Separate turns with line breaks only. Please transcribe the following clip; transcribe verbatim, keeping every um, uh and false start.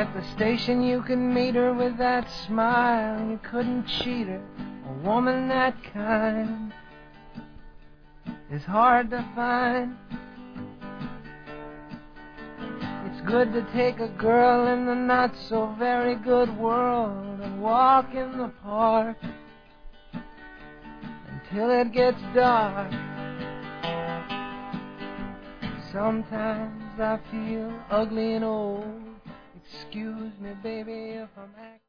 At the station you can meet her with that smile. You couldn't cheat her, a woman that kind is hard to find. It's good to take a girl in the not so very good world and walk in the park until it gets dark. Sometimes I feel ugly and old. Excuse me, baby, if I'm acting